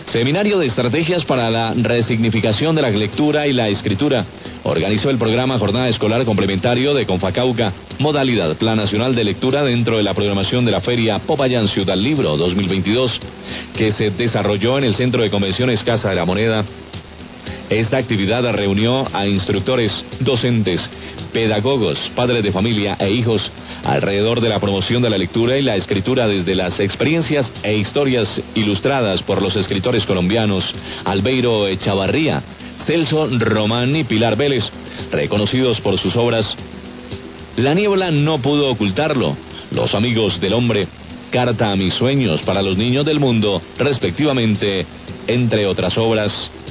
Seminario de Estrategias para la Resignificación de la Lectura y la Escritura. Organizó el programa Jornada Escolar Complementario de Confacauca, modalidad Plan Nacional de Lectura dentro de la programación de la Feria Popayán Ciudad Libro 2022, que se desarrolló en el Centro de Convenciones Casa de la Moneda. Esta actividad reunió a instructores, docentes, pedagogos, padres de familia e hijos alrededor de la promoción de la lectura y la escritura desde las experiencias e historias ilustradas por los escritores colombianos Albeiro Echavarría, Celso Román y Pilar Vélez, reconocidos por sus obras La niebla no pudo ocultarlo, Los amigos del hombre, Carta a mis sueños para los niños del mundo, respectivamente, entre otras obras.